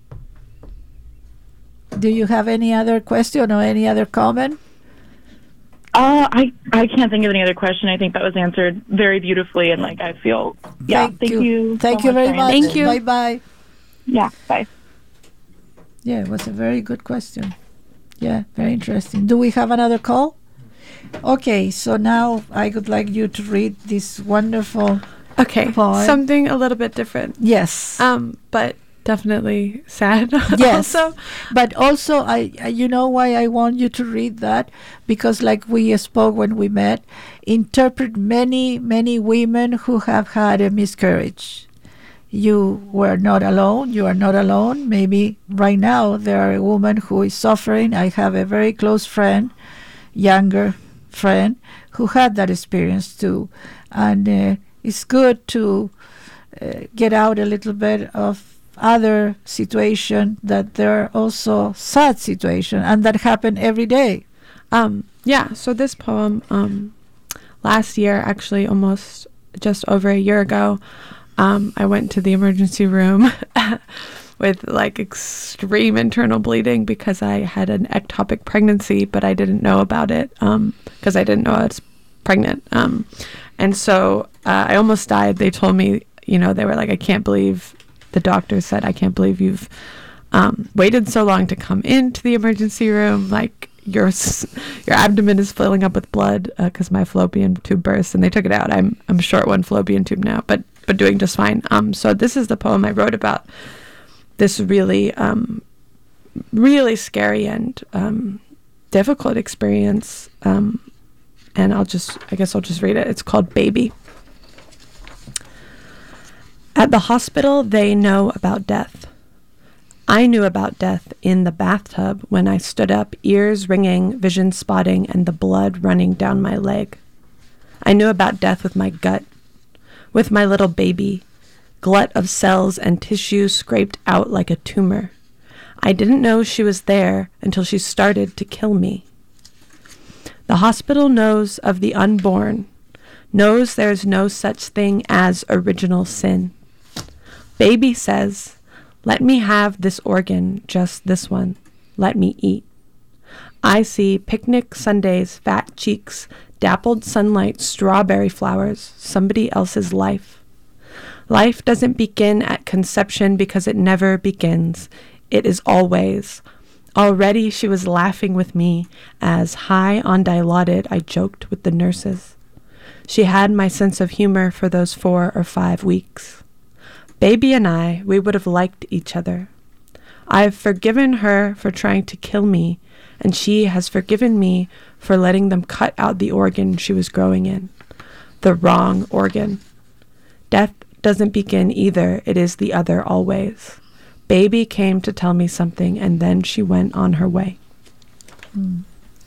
Do you have any other question or any other comment? Uh, I, I can't think of any other question. I think that was answered very beautifully, and like I feel, yeah. Thank, thank you. you. Thank so you much very much. Thank you. Bye bye. Yeah. Bye. Yeah, it was a very good question. Yeah, very interesting. Do we have another call? Okay, so now I would like you to read this wonderful. Okay, poem. Something a little bit different. Yes. Um, but definitely sad. Yes. Also. But also, I, I, you know why I want you to read that? Because like we spoke when we met, interpret many, many women who have had a miscarriage. You were not alone. You are not alone. Maybe right now there are a woman who is suffering. I have a very close friend, younger friend, who had that experience too. And uh, it's good to uh, get out a little bit of other situation, that there are also sad situation, and that happen every day. Um, yeah, so this poem, um, last year, actually almost just over a year ago, um, I went to the emergency room with like extreme internal bleeding because I had an ectopic pregnancy, but I didn't know about it um, because I didn't know I was pregnant. Um, and so uh, I almost died. They told me, you know, they were like, I can't believe, the doctor said, I can't believe you've um, waited so long to come into the emergency room. Like, your your abdomen is filling up with blood because uh, my fallopian tube burst, and they took it out. I'm I'm short one fallopian tube now, but but doing just fine. Um, so this is the poem I wrote about this really um, really scary and um, difficult experience. Um, and I'll just I guess I'll just read it. It's called Baby. At the hospital, they know about death. I knew about death in the bathtub when I stood up, ears ringing, vision spotting, and the blood running down my leg. I knew about death with my gut, with my little baby, glut of cells and tissue scraped out like a tumor. I didn't know she was there until she started to kill me. The hospital knows of the unborn, knows there's no such thing as original sin. Baby says, let me have this organ, just this one. Let me eat. I see picnic Sundays, fat cheeks, dappled sunlight, strawberry flowers, somebody else's life. Life doesn't begin at conception because it never begins. It is always. Already she was laughing with me as, high on Dilaudid, I joked with the nurses. She had my sense of humor for those four or five weeks. Baby and I, we would have liked each other. I've forgiven her for trying to kill me, and she has forgiven me for letting them cut out the organ she was growing in. The wrong organ. Death doesn't begin either, it is the other always. Baby came to tell me something, and then she went on her way. Mm.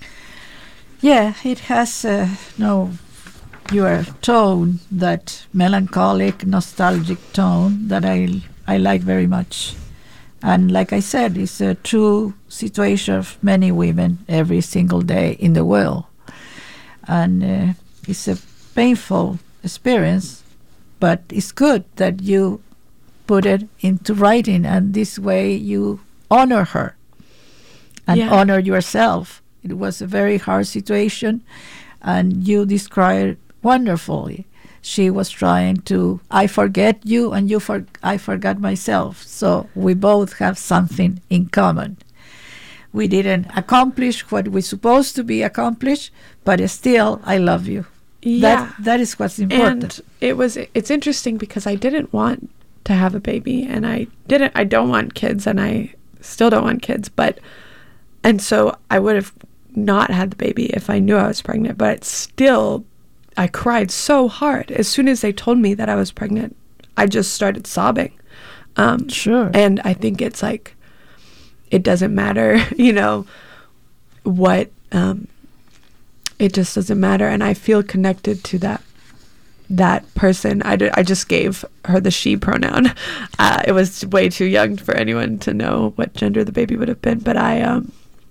Yeah, it has uh, no your tone, that melancholic, nostalgic tone that I I like very much. And like I said, it's a true situation of many women every single day in the world. And uh, it's a painful experience, but it's good that you put it into writing, and this way you honor her and Yeah. honor yourself. It was a very hard situation, and you described wonderfully. She was trying to, I forget you, and you for, I forgot myself. So we both have something in common. We didn't accomplish what we're supposed to be accomplished, but still, I love you. Yeah. That, that is what's important. And it was, it's interesting because I didn't want to have a baby, and I didn't, I don't want kids, and I still don't want kids, but, and so I would have not had the baby if I knew I was pregnant, but still, I cried so hard. As soon as they told me that I was pregnant, I just started sobbing. Um, sure. And I think it's like, it doesn't matter, you know, what, um, it just doesn't matter. And I feel connected to that, that person. I, d- I just gave her the she pronoun. Uh, it was way too young for anyone to know what gender the baby would have been. But I, um,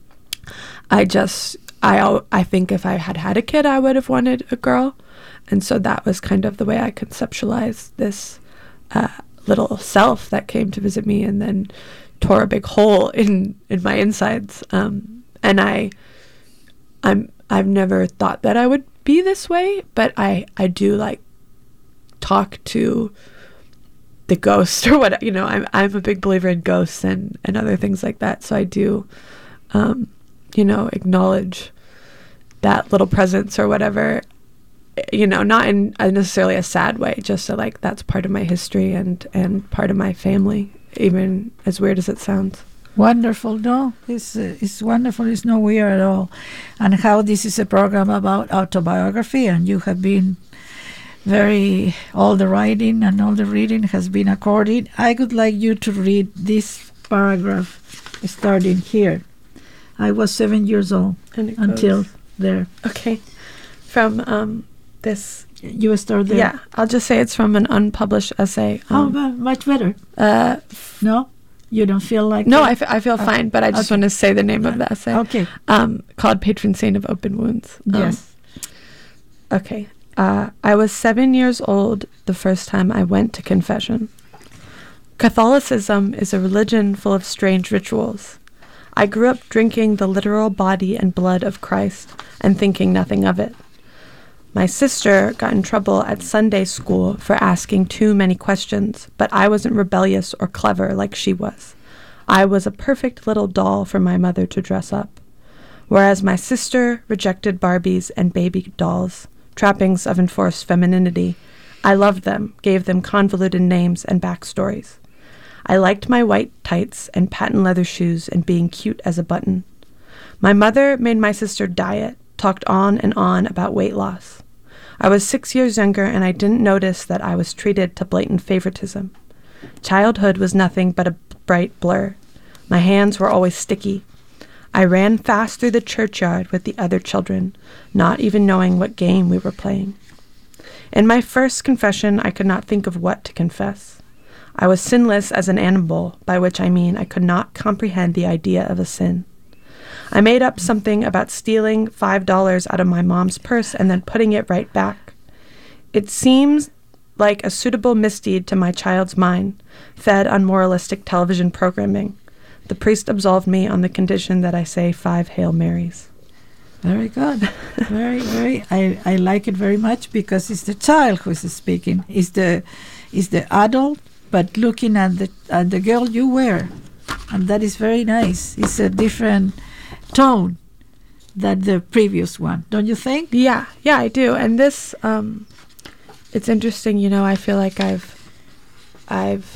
I just, I, al- I think if I had had a kid, I would have wanted a girl. And so that was kind of the way I conceptualized this uh, little self that came to visit me and then tore a big hole in, in my insides. Um, and I, I'm, I've never thought that I would be this way, but I, I do like talk to the ghost or what, you know, I'm, I'm a big believer in ghosts and, and other things like that. So I do, um, you know, acknowledge that little presence or whatever, you know, not in a necessarily a sad way, just so like that's part of my history and, and part of my family, even as weird as it sounds. Wonderful. No, it's, uh, it's wonderful. It's not weird at all. And how this is a program about autobiography, and you have been very, all the writing and all the reading has been according. I would like you to read this paragraph starting here. I was seven years old And it until goes- there. Okay. From um, this. You start there. Yeah, I'll just say it's from an unpublished essay. Oh, Um, mu- much better. uh, No? You don't feel like no, it? I, f- I feel Uh, fine, but I just okay. want to say the name of the essay. Okay. Um, called Patron Saint of Open Wounds. Um, Yes. Okay. Uh, I was seven years old the first time I went to confession. Catholicism is a religion full of strange rituals. I grew up drinking the literal body and blood of Christ and thinking nothing of it. My sister got in trouble at Sunday school for asking too many questions, but I wasn't rebellious or clever like she was. I was a perfect little doll for my mother to dress up. Whereas my sister rejected Barbies and baby dolls, trappings of enforced femininity, I loved them, gave them convoluted names and backstories. I liked my white tights and patent leather shoes and being cute as a button. My mother made my sister diet, talked on and on about weight loss. I was six years younger and I didn't notice that I was treated to blatant favoritism. Childhood was nothing but a bright blur. My hands were always sticky. I ran fast through the churchyard with the other children, not even knowing what game we were playing. In my first confession, I could not think of what to confess. I was sinless as an animal, by which I mean I could not comprehend the idea of a sin. I made up something about stealing five dollars out of my mom's purse and then putting it right back. It seems like a suitable misdeed to my child's mind, fed on moralistic television programming. The priest absolved me on the condition that I say five Hail Marys. Very good. Very, very. I, I like it very much because it's the child who is speaking. It's the, it's the adult, but looking at the at the girl you were, and that is very nice. It's a different tone than the previous one, don't you think? Yeah, yeah, I do. And this, um, it's interesting. You know, I feel like I've, I've,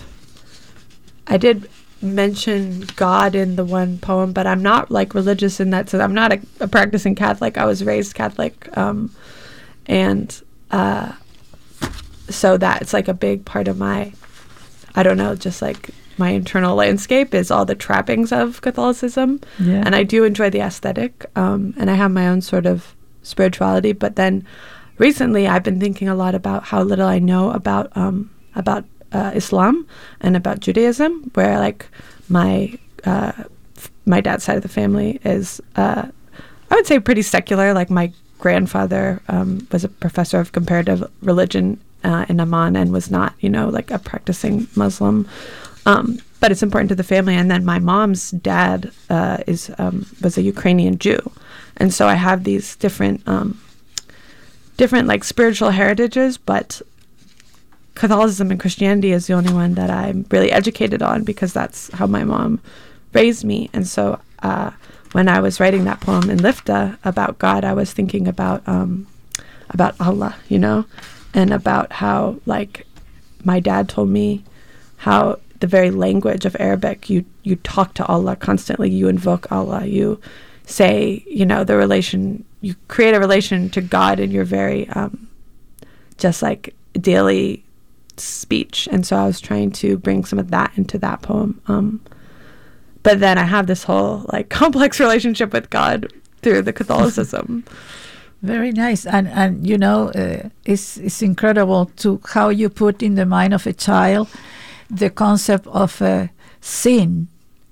I did mention God in the one poem, but I'm not like religious in that sense. I'm not a, a practicing Catholic. I was raised Catholic, um, and uh, so that's like a big part of my, I don't know, just like my internal landscape is all the trappings of Catholicism. Yeah. And I do enjoy the aesthetic. Um, and I have my own sort of spirituality. But then recently I've been thinking a lot about how little I know about um, about uh, Islam and about Judaism, where like my uh, f- my dad's side of the family is, uh, I would say, pretty secular. Like my grandfather um, was a professor of comparative religion uh, in Amman and was not, you know, like a practicing Muslim. Um, but it's important to the family. And then my mom's dad uh, is um, was a Ukrainian Jew, and so I have these different um, different like spiritual heritages. But Catholicism and Christianity is the only one that I'm really educated on because that's how my mom raised me. And so uh, when I was writing that poem in Lifta about God, I was thinking about um, about Allah, you know, and about how like my dad told me how the very language of Arabic, you you talk to Allah constantly, you invoke Allah, you say, you know, the relation, you create a relation to God in your very um, just like daily speech. And so I was trying to bring some of that into that poem. Um, but then I have this whole like complex relationship with God through the Catholicism. Very nice. And, and you know, uh, it's, it's incredible to how you put in the mind of a child the concept of uh, sin.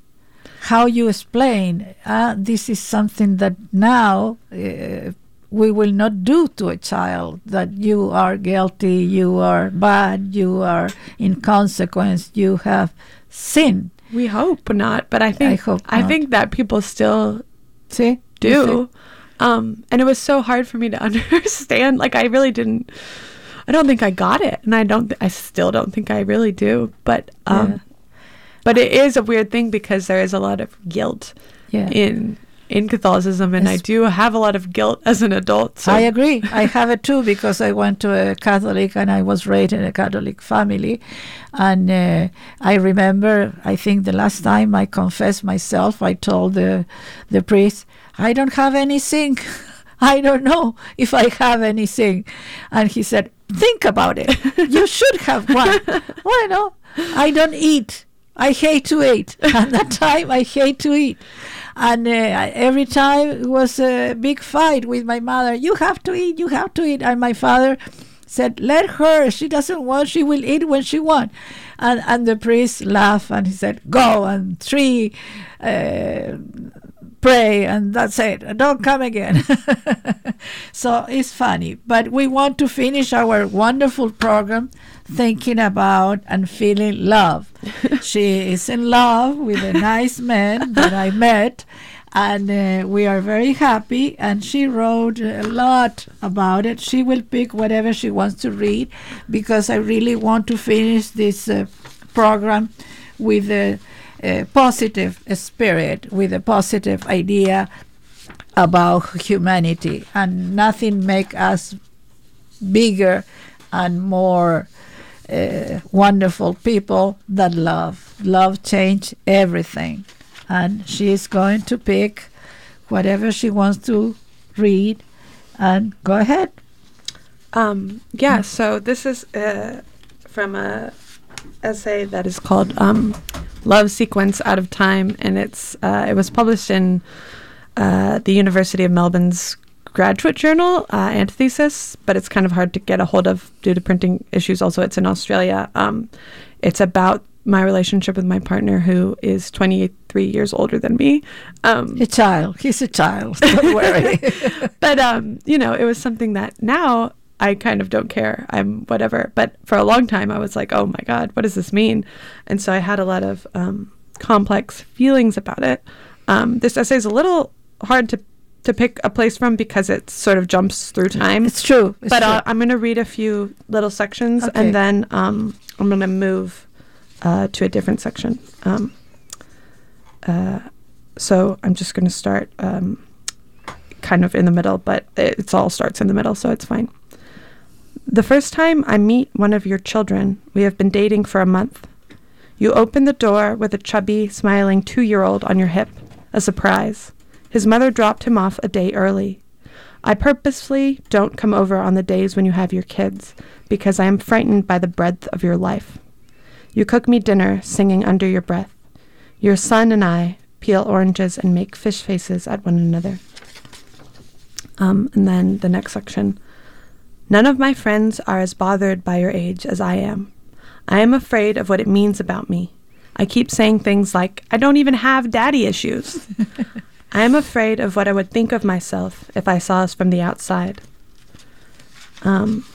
How you explain, uh, this is something that now uh, we will not do to a child, that you are guilty, you are bad, you are in consequence, you have sinned. We hope not, but I think I, hope I not. think that people still See? do. Um, and it was so hard for me to understand. Like I really didn't, I don't think I got it. And I don't, th- I still don't think I really do. But, um, Yeah. but it is a weird thing because there is a lot of guilt Yeah. in, in Catholicism. And I Yes. do have a lot of guilt as an adult. So. I agree. I have it too because I went to a Catholic and I was raised in a Catholic family. And uh, I remember, I think the last time I confessed myself, I told the the priest, I don't have any sin. I don't know if I have anything. And he said, think about it. You should have one. Well, no, I don't eat. I hate to eat. At that time, I hate to eat. And uh, every time it was a big fight with my mother. You have to eat, you have to eat. And my father said, let her. She doesn't want, she will eat when she wants. And, and the priest laughed and he said, go and three, uh, pray, and that's it. Don't come again. So it's funny. But we want to finish our wonderful program thinking about and feeling love. She is in love with a nice man that I met, and uh, we are very happy. And she wrote a lot about it. She will pick whatever she wants to read because I really want to finish this uh, program with a, a positive spirit, with a positive idea about humanity, and nothing make us bigger and more uh, wonderful people than love. Love changed everything. And she is going to pick whatever she wants to read, and go ahead. Um, yeah, so this is uh, from a essay that is called um, Love Sequence Out of Time, and it's uh, it was published in uh, the University of Melbourne's graduate journal, uh, Antithesis, but it's kind of hard to get a hold of due to printing issues. Also, it's in Australia. Um, it's about my relationship with my partner, who is twenty-three years older than me. Um, a child. He's a child. Don't worry. But, um, you know, it was something that now I kind of don't care. I'm whatever. But for a long time, I was like, oh, my God, what does this mean? And so I had a lot of um, complex feelings about it. Um, this essay is a little hard to to pick a place from because it sort of jumps through time. It's true. It's but true. Uh, I'm going to read a few little sections, Okay. and then um, I'm going to move uh, to a different section. Um, uh, so I'm just going to start um, kind of in the middle, but it it's all starts in the middle, so it's fine. The first time I meet one of your children, we have been dating for a month. You open the door with a chubby, smiling two-year-old on your hip, a surprise. His mother dropped him off a day early. I purposefully don't come over on the days when you have your kids, because I am frightened by the breadth of your life. You cook me dinner, singing under your breath. Your son and I peel oranges and make fish faces at one another. Um, and then the next section. None of my friends are as bothered by your age as I am. I am afraid of what it means about me. I keep saying things like, I don't even have daddy issues. I am afraid of what I would think of myself if I saw us from the outside. Um,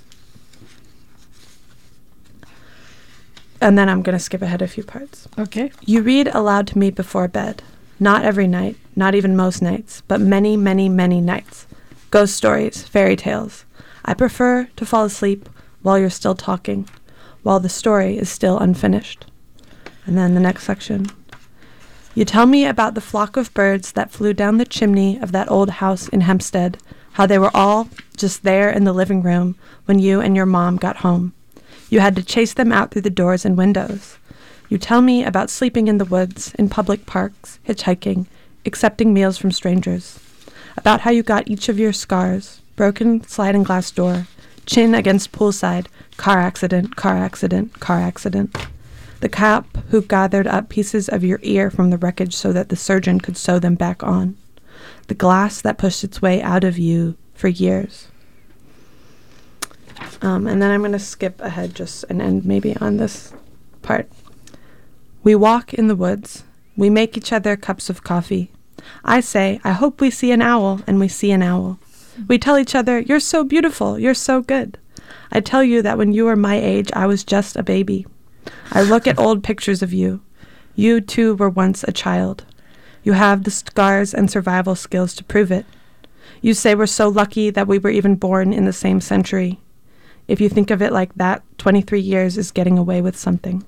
and then I'm going to skip ahead a few parts. Okay. You read aloud to me before bed. Not every night, not even most nights, but many, many, many nights. Ghost stories, fairy tales. I prefer to fall asleep while you're still talking, while the story is still unfinished. And then the next section. You tell me about the flock of birds that flew down the chimney of that old house in Hempstead, how they were all just there in the living room when you and your mom got home. You had to chase them out through the doors and windows. You tell me about sleeping in the woods, in public parks, hitchhiking, accepting meals from strangers. About how you got each of your scars, broken sliding glass door, chin against poolside, car accident, car accident, car accident. The cop who gathered up pieces of your ear from the wreckage so that the surgeon could sew them back on. The glass that pushed its way out of you for years. Um, and then I'm going to skip ahead just and end maybe on this part. We walk in the woods. We make each other cups of coffee. I say, I hope we see an owl, and we see an owl. We tell each other, you're so beautiful, you're so good. I tell you that when you were my age, I was just a baby. I look at old pictures of you. You, too, were once a child. You have the scars and survival skills to prove it. You say we're so lucky that we were even born in the same century. If you think of it like that, twenty-three years is getting away with something.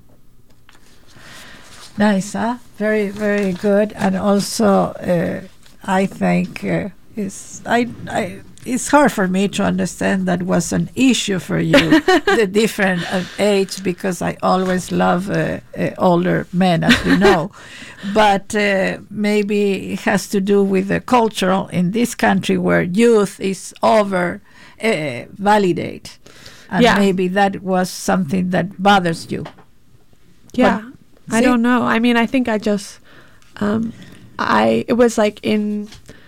Nice, huh? Very, very good. And also, uh, I think uh, it's, I, I, it's hard for me to understand that was an issue for you, the different uh, age, because I always love uh, uh, older men, as you know. But uh, maybe it has to do with the cultural in this country where youth is over uh, validate. And yeah. maybe that was something that bothers you. Yeah. But, I see? don't know. I mean, I think I just, um, I, it was like in,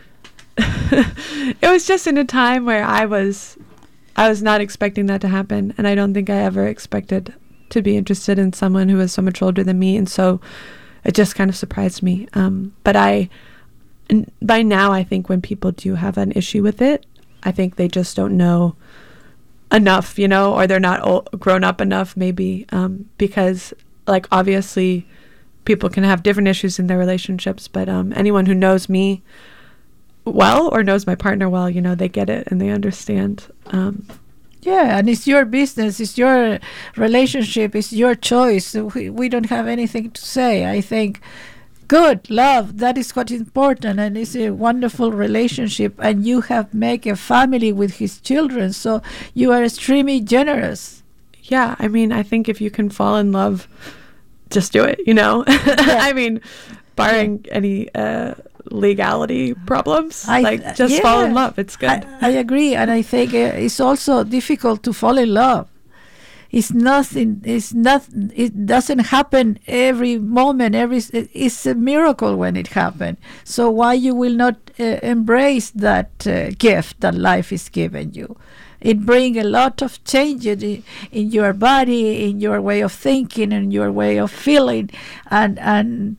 it was just in a time where I was, I was not expecting that to happen. And I don't think I ever expected to be interested in someone who was so much older than me. And so it just kind of surprised me. Um, but I, n- by now, I think when people do have an issue with it, I think they just don't know enough, you know, or they're not old, grown up enough maybe, um, because like obviously people can have different issues in their relationships, but um, anyone who knows me well or knows my partner well, you know, they get it and they understand. Um, yeah, and it's your business, it's your relationship, it's your choice. We, we don't have anything to say. I think good love, that is what is important, and it's a wonderful relationship, and you have made a family with his children, so you are extremely generous. Yeah, I mean, I think if you can fall in love, just do it, you know? Yeah. I mean, barring yeah. any uh, legality problems, I, like, just yeah. fall in love. It's good. I, I agree, and I think uh, it's also difficult to fall in love. It's nothing, it's not, it doesn't happen every moment, every, it's a miracle when it happens. So why you will not uh, embrace that uh, gift that life is giving you? It brings a lot of changes in, in your body, in your way of thinking, in your way of feeling. And, and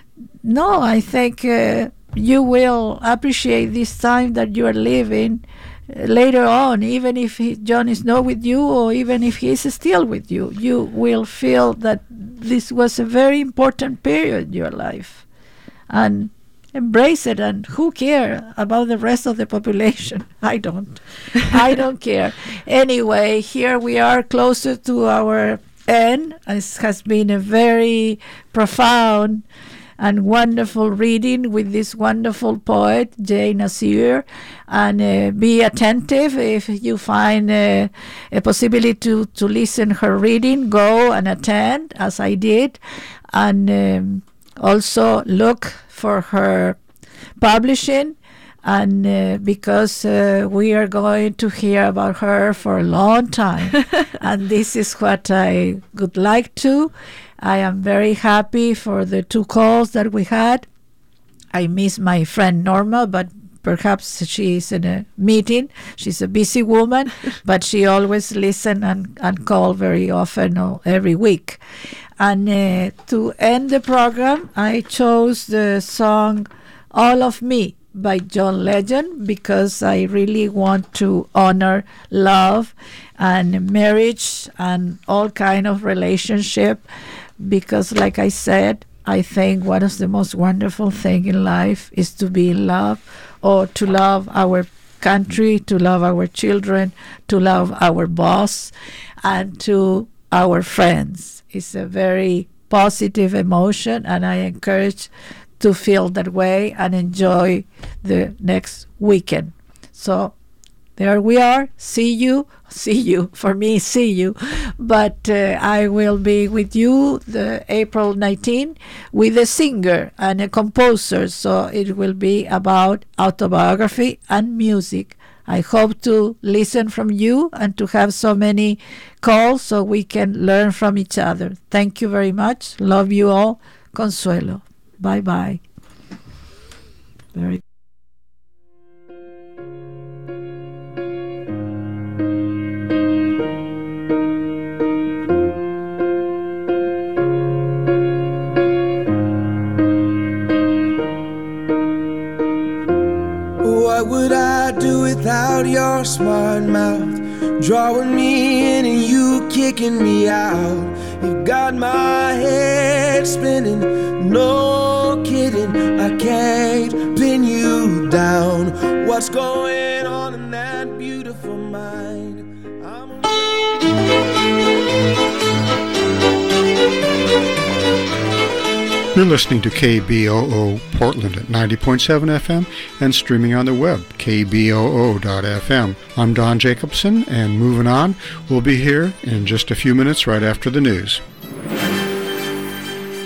no, I think uh, you will appreciate this time that you are living uh, later on, even if he, John is not with you or even if he is still with you. You will feel that this was a very important period in your life. And embrace it, and who cares about the rest of the population? I don't. I don't care. Anyway, here we are closer to our end. It has been a very profound and wonderful reading with this wonderful poet, Jay Nasir. And uh, be attentive if you find uh, a possibility to, to listen her reading, go and attend, as I did. And um, also look for her publishing And uh, because uh, we are going to hear about her for a long time. And this is what I would like to. I am very happy for the two calls that we had. I miss my friend Norma, but perhaps she is in a meeting. She's a busy woman, but she always listens and, and call very often or every week. And uh, to end the program, I chose the song All of Me by John Legend, because I really want to honor love and marriage and all kind of relationship, because like I said, I think one of the most wonderful thing in life is to be in love, or to love our country, to love our children, to love our boss, and to our friends. It's a very positive emotion, and I encourage to feel that way and enjoy the next weekend. So there we are. See you. See you. For me, see you. But uh, I will be with you the April nineteenth with a singer and a composer. So it will be about autobiography and music. I hope to listen from you and to have so many calls so we can learn from each other. Thank you very much. Love you all. Consuelo. Bye-bye. Very What would I do without your smart mouth, drawing me in and you kicking me out? You've got my head spinning, no kidding, I can't pin you down. What's going on in that beautiful mind? I'm You're listening to K B O O Portland at ninety point seven F M and streaming on the web, K B O O dot F M. I'm Don Jacobson, and moving on, we'll be here in just a few minutes right after the news.